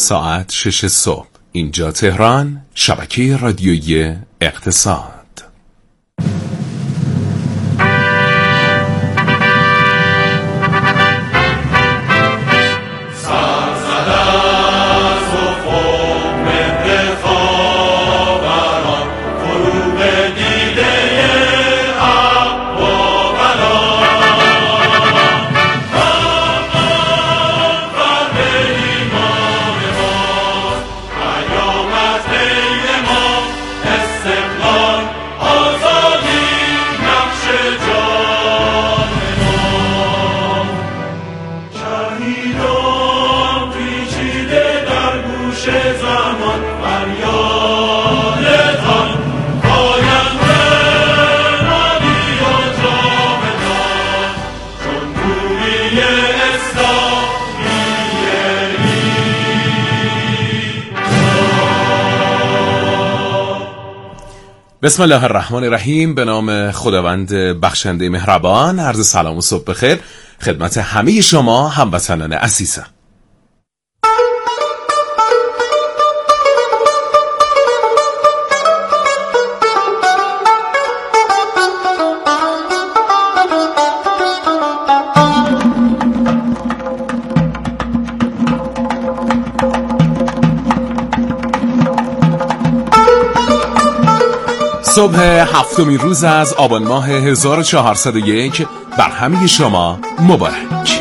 ساعت 6 صبح. اینجا تهران، شبکه رادیویی اقتصاد. بسم الله الرحمن الرحیم. به نام خداوند بخشنده مهربان. عرض سلام و صبح بخیر خدمت همه شما هموطنان عزیزم. صبح هفتمین روز از آبان ماه 1401 بر همه شما مبارک.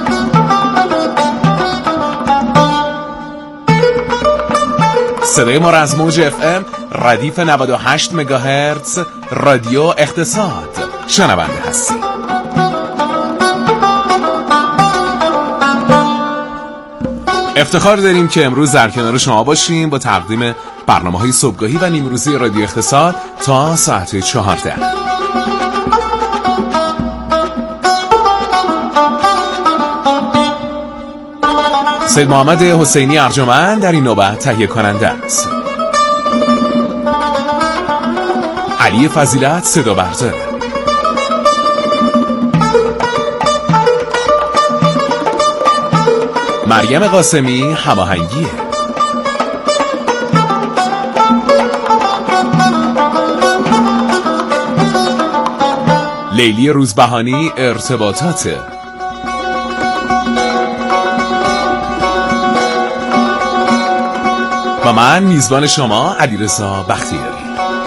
صدای ما را از موج FM ردیف 98 مگاهرتز رادیو اقتصاد شنونده هستید. افتخار داریم که امروز در کنار شما باشیم با تقدیم برنامه‌های صبحگاهی و نیمروزی رادیو اقتصاد تا ساعت 14. سید محمد حسینی ارجمند در این نوبت تهیه کننده است. علی فضیلت صدا بردار. مریم قاسمی هماهنگیه. لیلی روزبهانی ارتباطاته. و من میزبان شما علیرضا بختیاری.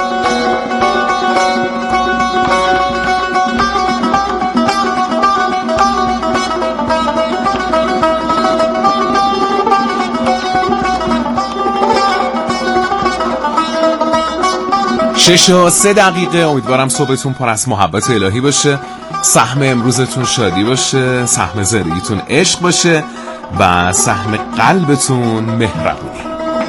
شش و 3 دقیقه. امیدوارم صبحتون پر از محبت الهی باشه، سهم امروزتون شادی باشه، سهم زندگیتون عشق باشه و سهم قلبتون مهربونی.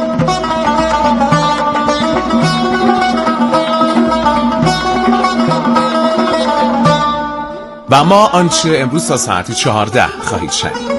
و ما آنچه امروز تا ساعت 14 خواهید شنید: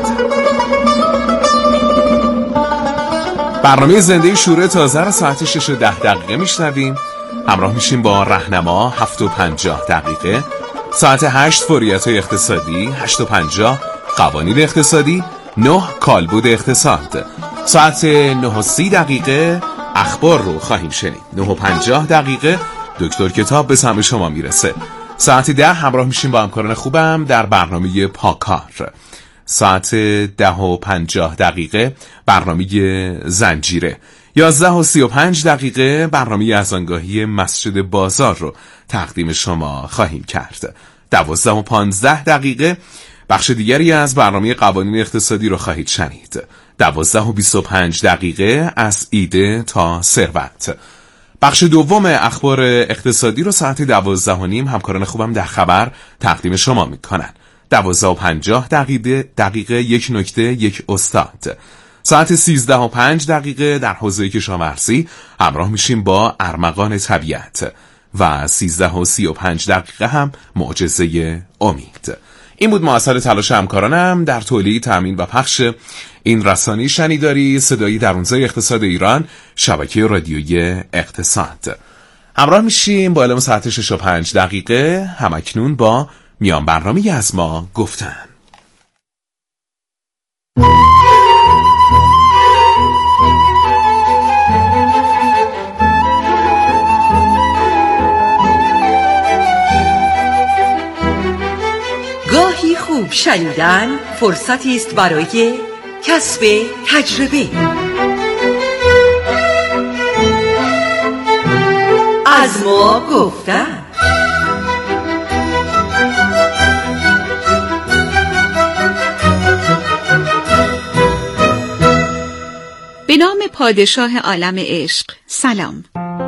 برنامه زنده شورای تازه را ساعت 6 و 10 دقیقه میشنویم. همراه میشیم با راهنما 7 و 50 دقیقه. ساعت 8 فوریت‌های اقتصادی، 8 و 50 قوانین اقتصادی، 9 کالبد اقتصاد. ساعت 9 و 30 دقیقه اخبار رو خواهیم شنید. 9 و 50 دقیقه دکتر کتاب به سمع شما میرسه. ساعت 10 همراه میشیم با همکاران خوبم در برنامه پاکار. ساعت 10 و 50 دقیقه برنامه زنجیره. 11 و 35 دقیقه برنامه اذانگاهی مسجد بازار رو تقدیم شما خواهیم کرد. 12 و 15 دقیقه بخش دیگری از برنامه قوانین اقتصادی رو خواهید شنید. 12 و 25 دقیقه از ایده تا ثروت. بخش دوم اخبار اقتصادی رو ساعت 12:30 همکاران خوبم در خبر تقدیم شما میکنن. 12 و 50 دقیقه یک نکته یک استاد. ساعت 13 و 5 دقیقه در حوزه کشاورزی همراه میشیم با ارمغان طبیعت و 13 و 35 دقیقه هم معجزه امید. این بود مؤثر تلاش همکارانم در تولید، تامین و پخش این رسانه شنیداری صدایی در درونزای اقتصاد ایران، شبکه رادیویی اقتصاد. همراه میشیم با اعلام ساعت 6 و 5 دقیقه همکنون با میان برنامه از ما گفتن. شنیدن فرصتی است برای کسب تجربه. از ما گفتن. به نام پادشاه عالم عشق. سلام.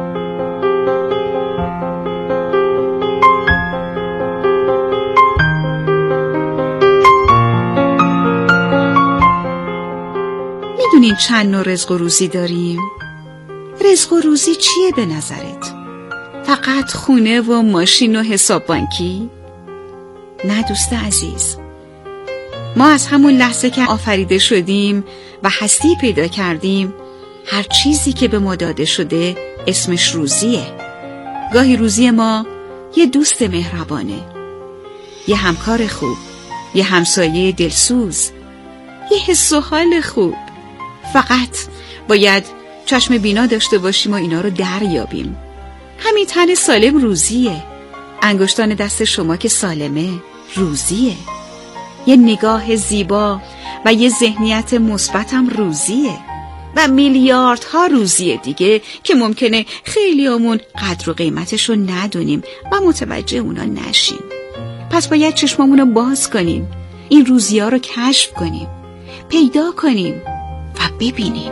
میدونین چند نوع رزق و روزی داریم؟ رزق و روزی چیه به نظرت؟ فقط خونه و ماشین و حساب بانکی؟ نه دوست عزیز، ما از همون لحظه که آفریده شدیم و هستی پیدا کردیم، هر چیزی که به ما داده شده اسمش روزیه. گاهی روزی ما یه دوست مهربانه، یه همکار خوب، یه همسایه دلسوز، یه حس و حال خوب. فقط باید چشم بینا داشته باشیم و اینا رو دریابیم. همین تن سالم روزیه. انگشتان دست شما که سالمه روزیه. یه نگاه زیبا و یه ذهنیت مثبت هم روزیه. و میلیاردها روزیه دیگه که ممکنه خیلیامون قدر و قیمتش رو ندونیم و متوجه اونا نشیم. پس باید چشمامون رو باز کنیم، این روزی‌ها رو کشف کنیم، پیدا کنیم و ببینیم.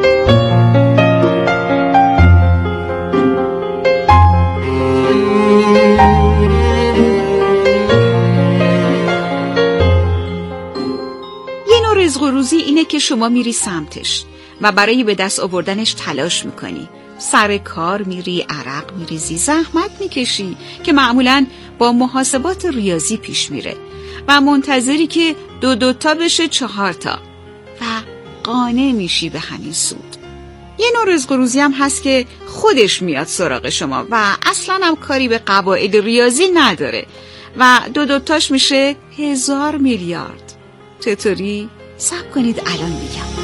یه نوع رزق و روزی اینه که شما میری سمتش و برای به دست آوردنش تلاش میکنی. سر کار میری، عرق میریزی، زحمت میکشی که معمولاً با محاسبات ریاضی پیش میره و منتظری که دو تا بشه 4 تا و قانع میشی به همین سود. یه نوع رزق و روزی هم هست که خودش میاد سراغ شما و اصلاً هم کاری به قواعد ریاضی نداره و دو تاش میشه 1000 میلیارد. چطوری؟ صبر کنید الان میگم.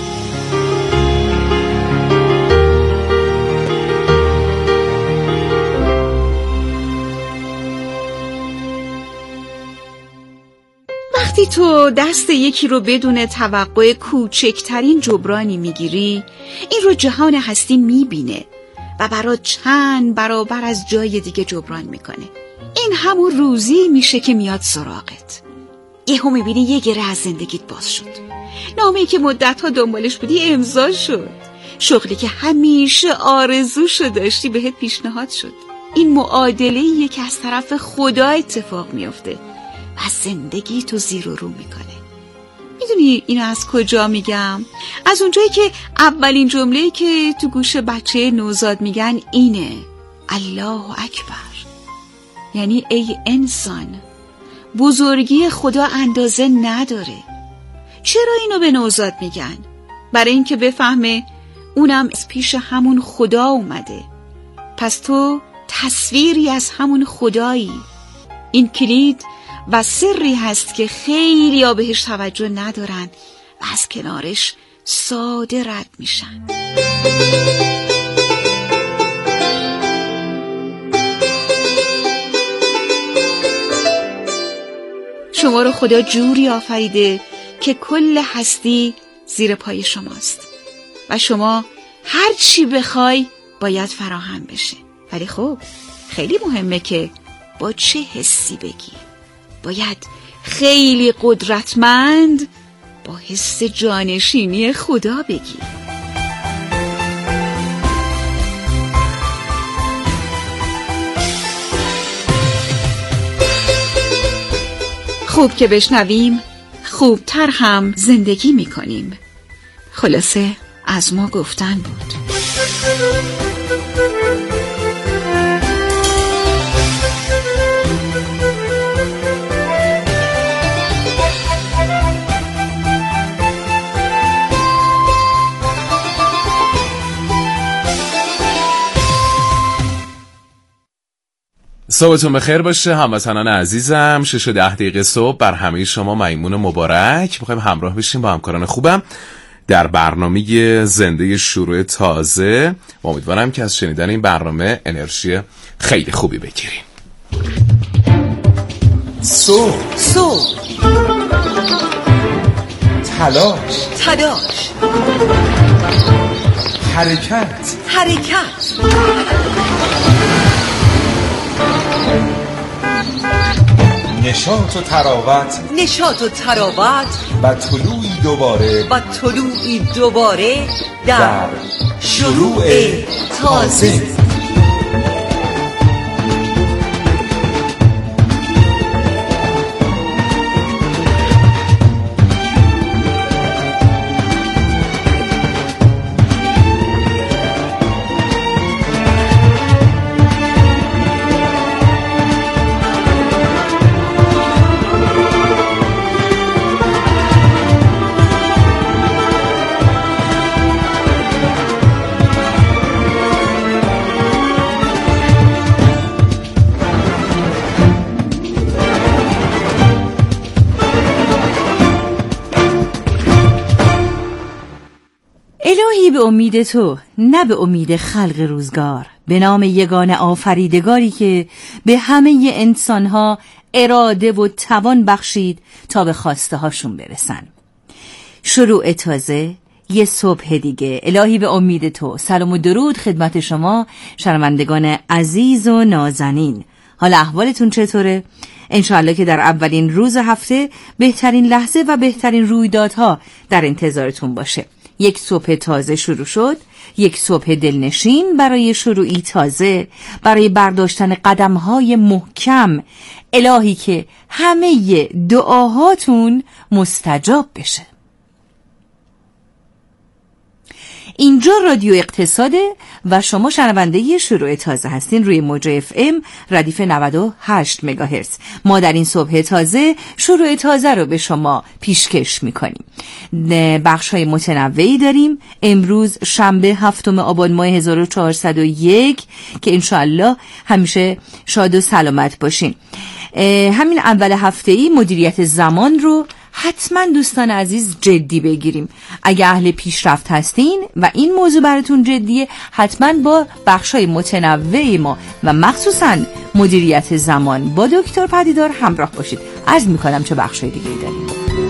وقتی تو دست یکی رو بدون توقع کوچکترین جبرانی میگیری، این رو جهان هستی میبینه و برات چند برابر از جای دیگه جبران میکنه. این همون روزی میشه که میاد سراغت. یهو میبینی یه گره از زندگیت باز شد، نامه‌ای که مدت‌ها دنبالش بودی امضا شد، شغلی که همیشه آرزوشو داشتی بهت پیشنهاد شد. این معادله‌ایه که از طرف خدا اتفاق میفته و زندگی تو زیر و رو میکنه. میدونی اینو از کجا میگم؟ از اونجایی که اولین جمله‌ای که تو گوش بچه نوزاد میگن اینه: الله اکبر. یعنی ای انسان، بزرگی خدا اندازه نداره. چرا اینو به نوزاد میگن؟ برای اینکه بفهمه اونم از پیش همون خدا اومده. پس تو تصویری از همون خدایی. این کلید و سری هست که خیلی ها بهش توجه ندارن و از کنارش ساده رد میشن. شما رو خدا جوری آفریده که کل هستی زیر پای شماست و شما هر چی بخوای باید فراهم بشه. ولی خب خیلی مهمه که با چه حسی بگی. باید خیلی قدرتمند با حس جانشینی خدا بگی. خوب که بشنویم خوبتر هم زندگی میکنیم. خلاصه از ما گفتن بود. صبحتون بخیر باشه هموطنان عزیزم. 6:10 صبح بر همه شما میمون مبارک. میخوایم همراه بشیم با همکاران خوبم در برنامه زنده شروع تازه. امیدوارم که از شنیدن این برنامه انرژی خیلی خوبی بگیریم. صبح تلاش، تلاش، حرکت، حرکت، نشاط و تراوت، نشاط و تراوت و طلوعی دوباره، و طلوعی دوباره در شروع تازه. الهی به امید تو، نه به امید خلق روزگار، به نام یگانه آفریدگاری که به همه انسانها اراده و توان بخشید تا به خواسته هاشون برسن. شروع تازه، یه صبح دیگه. الهی به امید تو. سلام و درود خدمت شما شنوندگان عزیز و نازنین. حالا احوالتون چطوره؟ انشاءالله که در اولین روز هفته بهترین لحظه و بهترین رویدادها در انتظارتون باشه. یک صبح تازه شروع شد، یک صبح دلنشین برای شروعی تازه، برای برداشتن قدم‌های محکم. الهی که همه دعاهاتون مستجاب بشه. اینجا رادیو اقتصاده و شما شنونده شروع تازه هستین روی موج FM ردیف 98 مگاهرتز. ما در این صبح تازه شروع تازه رو به شما پیشکش میکنیم. بخش‌های متنوعی داریم. امروز شنبه 7 آبان ماه 1401 که انشاءالله همیشه شاد و سلامت باشین. همین اول هفته‌ای مدیریت زمان رو حتما دوستان عزیز جدی بگیریم. اگه اهل پیشرفت هستین و این موضوع براتون جدیه، حتما با بخشای متنوع ما و مخصوصا مدیریت زمان با دکتر پدیدار همراه باشید. عرض میکنم چه بخشای دیگه داریم.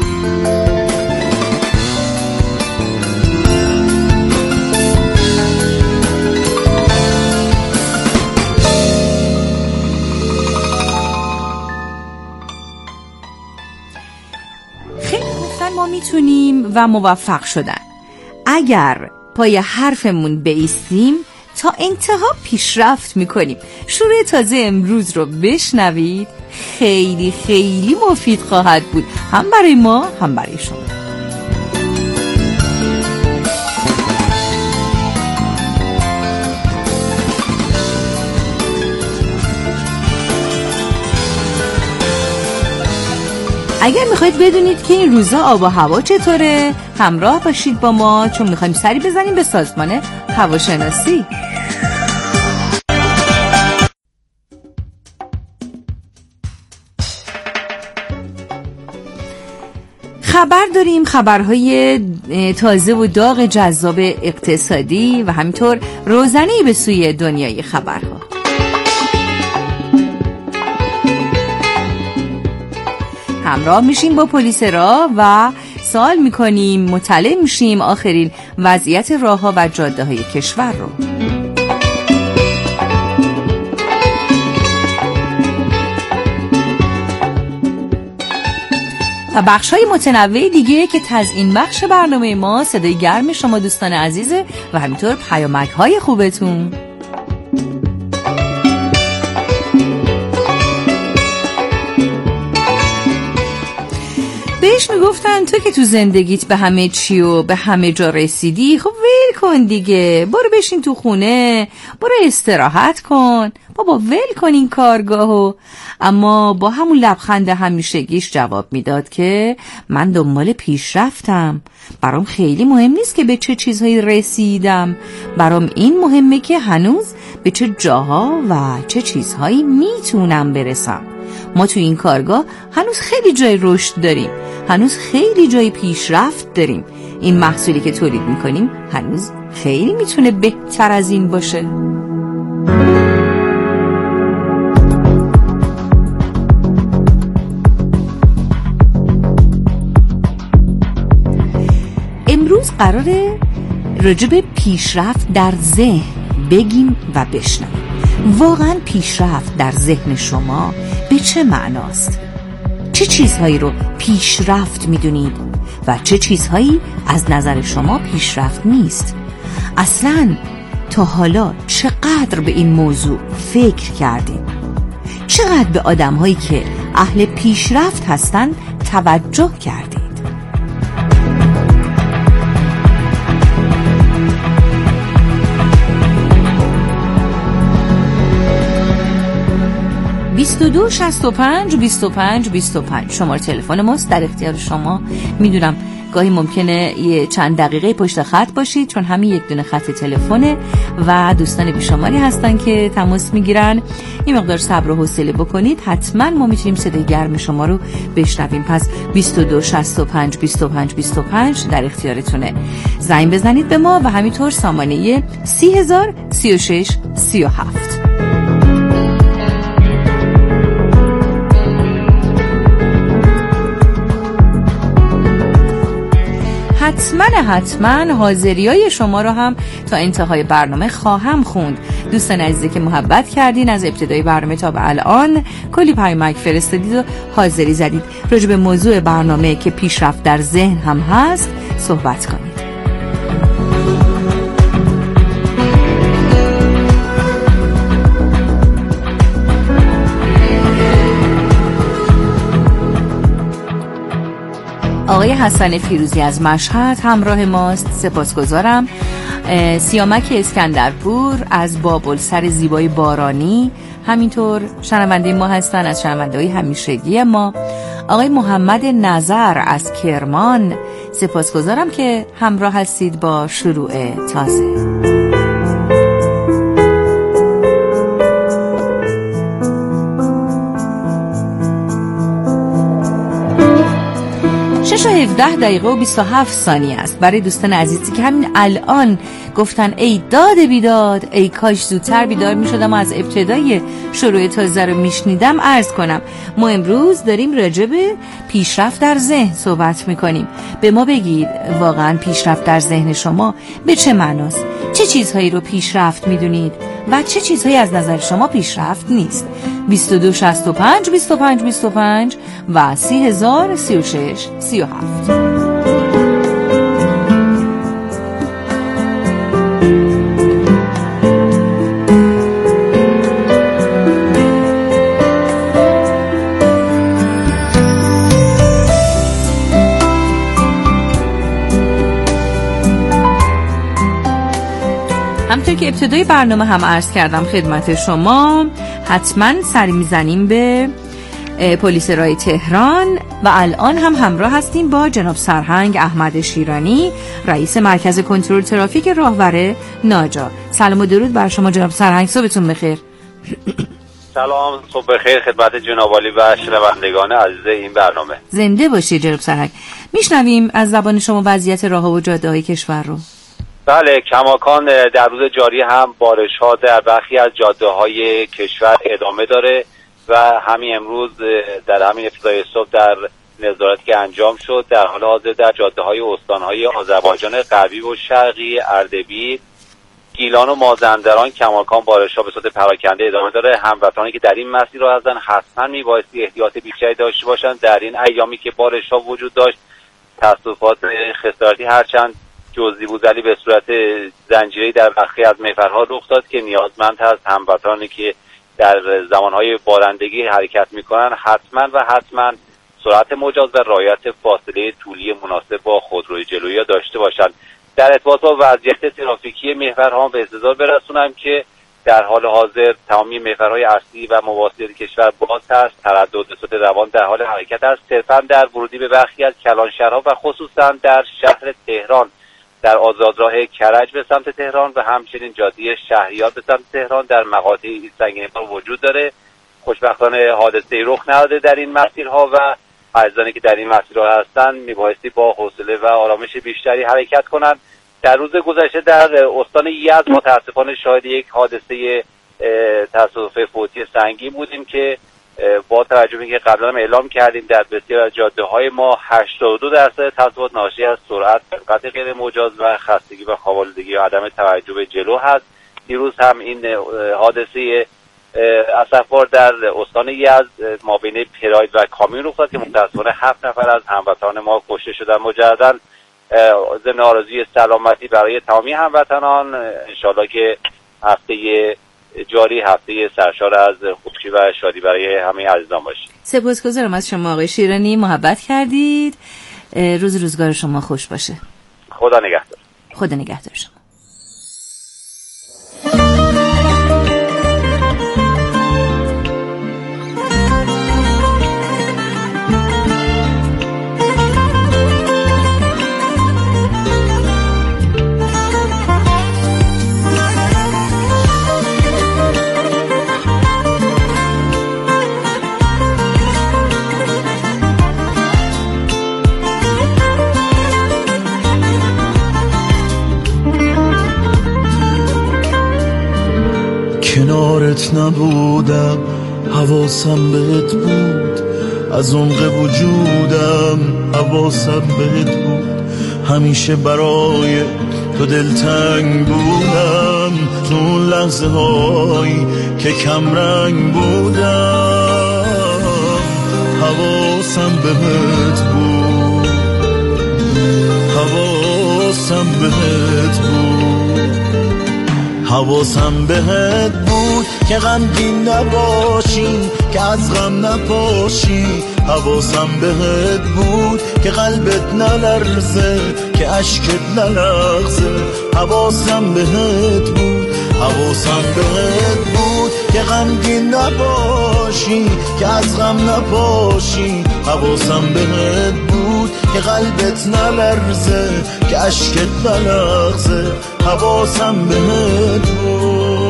ما میتونیم و موفق شدن اگر پای حرفمون بایستیم تا انتها پیشرفت میکنیم. شروع تازه امروز رو بشنوید، خیلی خیلی مفید خواهد بود، هم برای ما هم برای شما. اگر میخواید بدونید که این روزا آب و هوا چطوره، همراه باشید با ما، چون میخوایم سری بزنیم به سازمان هواشناسی. خبر داریم، خبرهای تازه و داغ جذاب اقتصادی و همینطور روزنه‌ای به سوی دنیای خبرها. همراه میشیم با پلیس راه و سوال میکنیم، مطلع میشیم آخرین وضعیت راهها و جاده های کشور رو. و بخش های متنوع دیگه که تزیین بخش برنامه ما، صدای گرم شما دوستان عزیزه و همینطور پیامک های خوبتون. بهش میگفتن تو که تو زندگیت به همه چی و به همه جا رسیدی، خب ول کن دیگه، برو بشین تو خونه، برو استراحت کن، بابا ول کن این کارگاهو. اما با همون لبخند همیشگیش جواب میداد که من دنبال پیشرفتم، برام خیلی مهم نیست که به چه چیزهایی رسیدم، برام این مهمه که هنوز به چه جاها و چه چیزهایی میتونم برسم. ما تو این کارگاه هنوز خیلی جای رشد داریم، هنوز خیلی جای پیشرفت داریم. این محصولی که تولید میکنیم هنوز خیلی میتونه بهتر از این باشه. قراره راجع به پیشرفت در ذهن بگیم و بشنویم. واقعا پیشرفت در ذهن شما به چه معناست؟ چه چیزهایی رو پیشرفت میدونید و چه چیزهایی از نظر شما پیشرفت نیست؟ اصلاً تا حالا چقدر به این موضوع فکر کردید؟ چقدر به آدم‌هایی که اهل پیشرفت هستن توجه کردید؟ (22 65 25 25) شماره تلفن ماست، در اختیار شما. میدونم گاهی ممکنه یه چند دقیقه پشت خط باشید چون همین یک دونه خط تلفنه و دوستان بیشماری هستن که تماس میگیرن. این مقدار صبر و حوصله بکنید، حتما ما میتونیم صدای گرم شما رو بشنویم. پس 22 65 25 25 در اختیارتونه. زنگ بزنید به ما و همینطور سامانه 30,000 36 37. حتما حاضریای شما رو هم تا انتهای برنامه خواهم خوند. دوستان عزیزی که محبت کردین، از ابتدای برنامه تا به الان کلی پیامک فرستادید و حاضری زدید راجع به موضوع برنامه که پیشرفت در ذهن هم هست صحبت کنید. آقای حسن فیروزی از مشهد همراه ماست، سپاسگزارم. سیامک اسکندرپور از بابلسر زیبای بارانی همینطور شنونده ما هستن، از شنونده‌های همیشگی ما. آقای محمد نظر از کرمان، سپاسگزارم که همراه هستید با شروع تازه. 6:17 و 27 ثانیه است. برای دوستان عزیزی که همین الان گفتن ای داد بیداد، ای کاش زودتر بیدار می شدم و از ابتدای شروع تازه رو می شنیدم، عرض کنم ما امروز داریم راجع به پیشرفت در ذهن صحبت می کنیم. به ما بگید واقعا پیشرفت در ذهن شما به چه معناست؟ چه چیزهایی رو پیشرفت می دونید و چه چیزهایی از نظر شما پیشرفت نیست؟ 22 65 25 25 و 30,000 36 37. همطور که ابتدای برنامه هم عرض کردم خدمت شما، حتما سری میزنیم به پلیس رای تهران و الان هم همراه هستیم با جناب سرهنگ احمد شیرانی، رئیس مرکز کنترل ترافیک راهور ناجا. سلام و درود بر شما جناب سرهنگ، صبحتون بخیر. سلام، صبح بخیر خدمت جناب عالی و شنوندگان عزیز این برنامه. زنده باشید جناب سرهنگ. میشنویم از زبان شما وضعیت راه‌ها و جاده‌های کشور رو. بله، کماکان در روز جاری هم بارش‌ها در برخی از جاده‌های کشور ادامه داره و همین امروز در همین ابتدای صبح در نظارتی که انجام شد در حال حاضر در جاده‌های استان‌های آذربایجان غربی و شرقی، اردبیل، گیلان و مازندران کماکان بارش‌ها به صورت پراکنده ادامه داره. هموطنانی که در این مسیر را هستن حتما میبایستی احتیاط بیشتری داشته باشن. در این ایامی که بارش‌ها وجود داشت، تصادفات خسارتی هرچند جزئی بود ولی به صورت زنجیره‌ای در برخی از محورها رخ داد که نیازمند هست هموطنانی که در زمانهای بارندگی حرکت میکنن حتما سرعت مجاز و رعایت فاصله طولی مناسب با خودروی جلویی داشته باشند. در ارتباط با وضعیت ترافیکی محورها به انتظار برسونم که در حال حاضر تمامی محورهای اصلی و مواصل کشور باز است. تردد به صورت روان در حال حرکت است، صرفا در ورودی به برخی از کلانشهرها و خصوصا در شهر تهران در آزادراه کرج به سمت تهران و همچنین جاده شهریار به سمت تهران در مقاطع سنگین‌بار وجود داره. خوشبختانه حادثه‌ای رخ نداده در این مسیرها و عزیزانی که در این مسیرها هستن میبایستی با حوصله و آرامش بیشتری حرکت کنند. در روز گذشته در استان یزد متاسفانه شاهد یک حادثه تصادف فوتی سنگین بودیم که با توجه به اینکه قبلا هم اعلام کردیم در بسیار از جاده‌های ما 82% تصادفات ناشی از سرعت، قطع غیر مجاز و خستگی و خواب‌آلودگی و عدم توجه به جلو هست. دیروز هم این حادثه اسفبار در استان یزد مابین پراید و کامیون رخ داد که متأسفانه 7 نفر از هموطنان ما کشته شدند. مجدداً ضمن آرزوی سلامتی برای تمامی هموطنان، انشالله که هفته جاری هفته سرشار از خوشی و شادی برای همه عزیزان باشه. سپاسگزارم از شما آقای شیرانی، محبت کردید. روزگار شما خوش باشه. خدا نگهدار. خدا نگهدار شما. کنارت نبودم، حواسم بهت بود، از عمق وجودم حواسم بهت بود، همیشه برای تو دلتنگ بودم، تو اون لحظه هایی که کم رنگ بودم، حواسم بهت بود، حواسم بهت بود، حواسم بهت بود که غمگین نباشی، که از غم نپاشی، حواسم بهت بود که قلبت نلرزه، که اشکت نلغزه، حواسم بهت بود، حواسم بهت بود که غمگین نباشی، که از غم نپاشی، حواسم بهت بود که قلبت نلرزه، که اشکت نلغزه، حواسم بهت بود.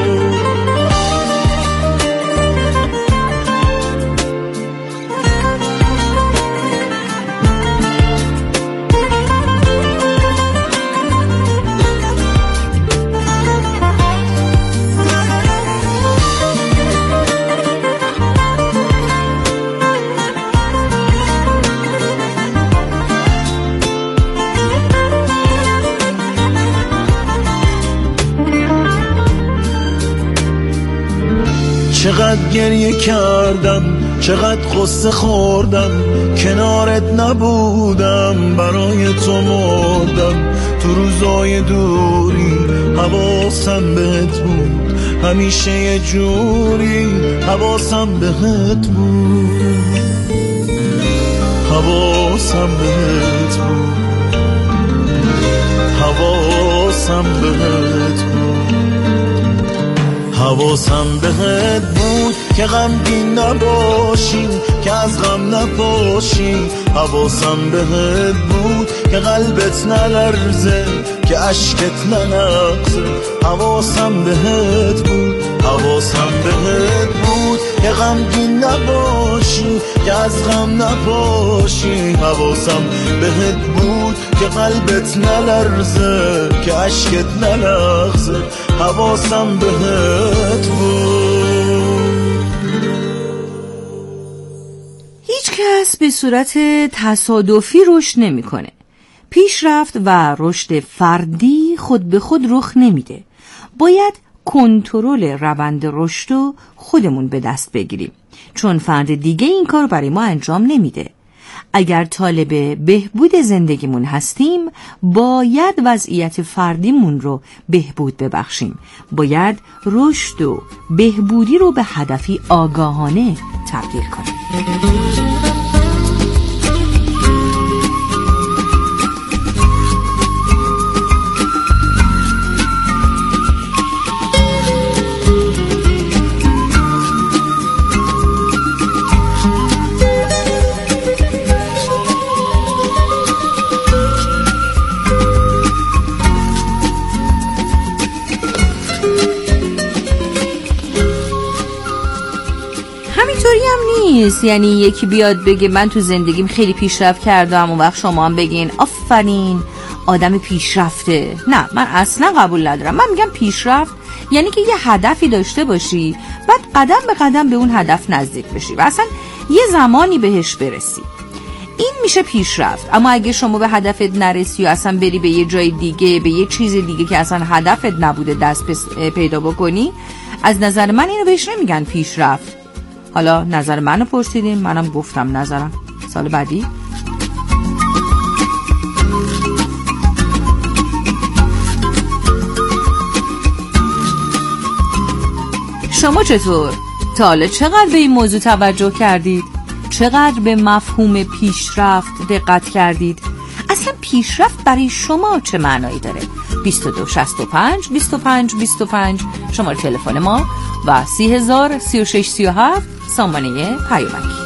چقدر گریه کردم، چقدر قصه خوردم، کنارت نبودم، برای تو مردم، تو روزای دوری حواسم بهت بود، همیشه یه جوری حواسم بهت بود، حواسم بهت بود، حواسم بهت بود، حواسم بهت بود که غمگین نباشی، که از غم نپاشی، حواسم بهت بود که قلبت نلرزه، که اشکت نلغزه، حواسم بهت بود، حواسم بهت بود که غمگین نباشی، که از غم نپاشی، حواسم بهت بود که قلبت نلرزه، که اشکت نلغزه، حواسم بهت بود. هیچ کس به صورت تصادفی رشد نمی‌کنه. پیشرفت و رشد فردی خود به خود رخ نمیده. باید کنترل روند رشد رو خودمون به دست بگیریم، چون فرد دیگه این کار برای ما انجام نمیده. اگر طالب بهبود زندگیمون هستیم، باید وضعیت فردیمون رو بهبود ببخشیم. باید رشد و بهبودی رو به هدفی آگاهانه تبدیل کنیم. یعنی یکی بیاد بگه من تو زندگیم خیلی پیشرفت کردم، اون وقت شما هم بگین آفرین آدم پیشرفته. نه، من اصلا قبول ندارم. من میگم پیشرفت یعنی که یه هدفی داشته باشی، بعد قدم به قدم به اون هدف نزدیک بشی و اصلا یه زمانی بهش برسی. این میشه پیشرفت. اما اگه شما به هدفت نرسی و اصلا بری به یه جای دیگه، به یه چیز دیگه که اصلا هدفت نبوده دست پیدا بکنی، از نظر من اینو بهش نمیگن پیشرفت. حالا نظر منو پرسیدین، منم گفتم نظرم. سال بعدی شما چطور؟ تا حالا چقدر به این موضوع توجه کردید؟ چقدر به مفهوم پیشرفت دقت کردید؟ اصلا پیشرفت برای شما چه معنایی داره؟ 2265 25 25 شماره تلفن ما و 30,000 36 37 سامانه پیامکی.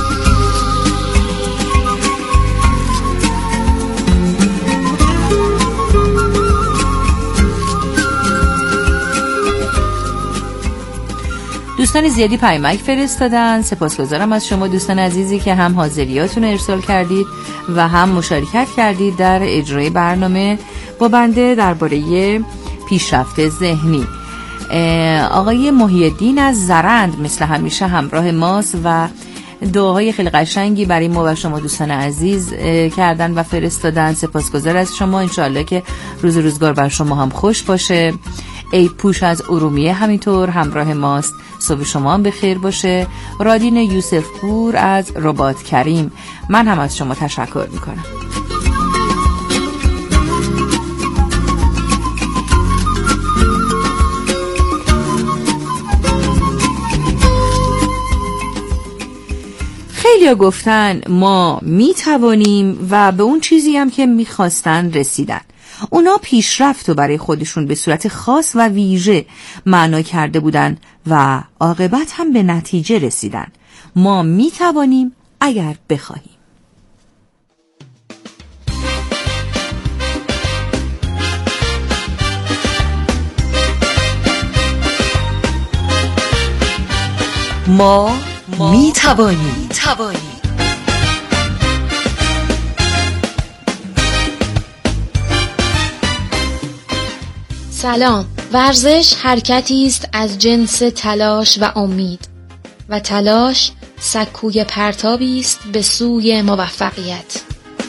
دوستان زیادی پیامک فرستادن. سپاسگزارم از شما دوستان عزیزی که هم حاضریاتون ارسال کردید و هم مشارکت کردید در اجرای برنامه با بنده درباره پیشرفت ذهنی. آقای محی الدین از زرند مثل همیشه همراه ماست و دعاهای خیلی قشنگی برای ما و شما دوستان عزیز کردن و فرستادن. سپاسگزار از شما. انشاءالله که روزگار بر شما هم خوش باشه. عید پوش از ارومیه همینطور همراه ماست. صبح شما هم بخیر باشه. رادین یوسف پور از رباط کریم، من هم از شما تشکر میکنم. خیلی‌ها گفتن ما میتوانیم و به اون چیزی هم که میخواستن رسیدن. اونا پیشرفت رو برای خودشون به صورت خاص و ویژه معنا کرده بودن و عاقبت هم به نتیجه رسیدن. ما میتوانیم اگر بخواهیم. ما میتوانیم. سلام. ورزش حرکتی است از جنس تلاش و امید و تلاش سکوی پرتابی است به سوی موفقیت.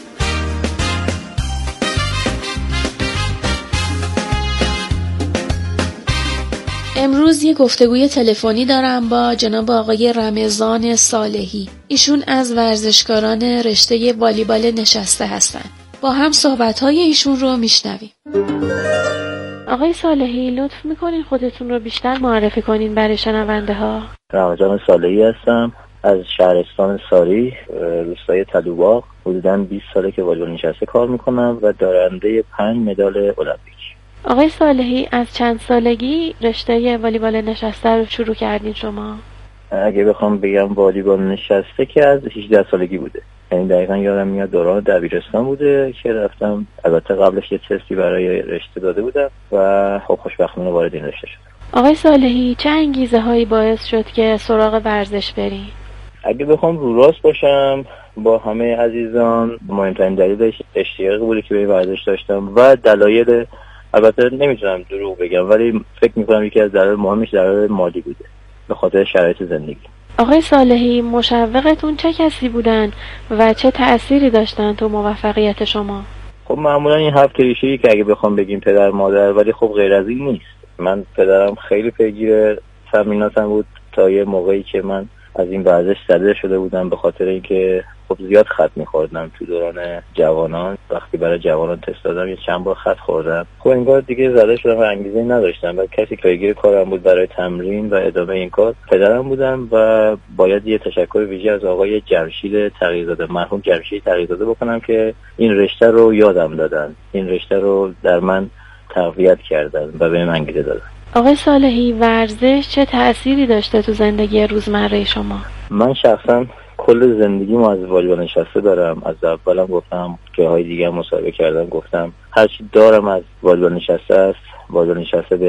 امروز یه گفتگوی تلفنی دارم با جناب آقای رمضان صالحی. ایشون از ورزشکاران رشته والیبال نشسته هستن. با هم صحبت‌های ایشون رو میشنویم. آقای صالحی لطف میکنین خودتون رو بیشتر معرفی کنین برای شنونده ها؟ رمضان صالحی هستم از شهرستان ساری، روستای تلوباغ. حدوداً 20 ساله که والیبال نشسته کار میکنم و دارنده 5 مدال المپیک. آقای صالحی از چند سالگی رشته والیبال نشسته رو شروع کردین شما؟ اگه بخوام بگم والیبال نشسته که از 18 سالگی بوده. یعنی دقیقاً یادم میاد دوران دبیرستان بوده که رفتم. البته قبلش یه تستی برای رشته داده بودم و خب خوشبختانه وارد این رشته شدم. آقای صالحی چه انگیزه هایی باعث شد که سراغ ورزش برین؟ اگه بخوام رو راست باشم با همه عزیزان، مهمترین دلیلش اشتیاقی بوده که به ورزش داشتم و دلایل، البته نمیتونم دروغ بگم ولی فکر میکنم یکی از دلایل مهمش دلایل مالی بوده به خاطر شرایط زندگی. آقای صالحی مشوقتون چه کسی بودن و چه تأثیری داشتن تو موفقیت شما؟ خب معمولا این حرف کلیشه‌ای که اگه بخوام بگیم پدر مادر، ولی خب غیر از این نیست. من پدرم خیلی پیگیر تمریناتم بود تا یه موقعی که من از این ورزش زده شده بودم به خاطر اینکه خب زیاد خط می‌خوردم تو دوران جوانان. وقتی برای جوانان تست دادم یه چند بار خط خوردم. خب انگار دیگه زده شدم و انگیزه نداشتم و کسی که پیگیر کارم بود برای تمرین و ادامه این کار پدرم بودم و باید یه تشکر ویژه از آقای جمشید تغییرزاده، مرحوم جمشید تغییرزاده بکنم که این رشته رو یادم دادن، این رشته رو در من تقویت کردن و بهم انگیزه دادن. آقای صالحی ورزش چه تأثیری داشته تو زندگی روزمره شما؟ من شخصا کل زندگیمو از والیبال نشسته دارم. از اولم گفتم که های دیگه مصاحبه کردم، گفتم هر چی دارم از والیبال نشسته است. والیبال نشسته به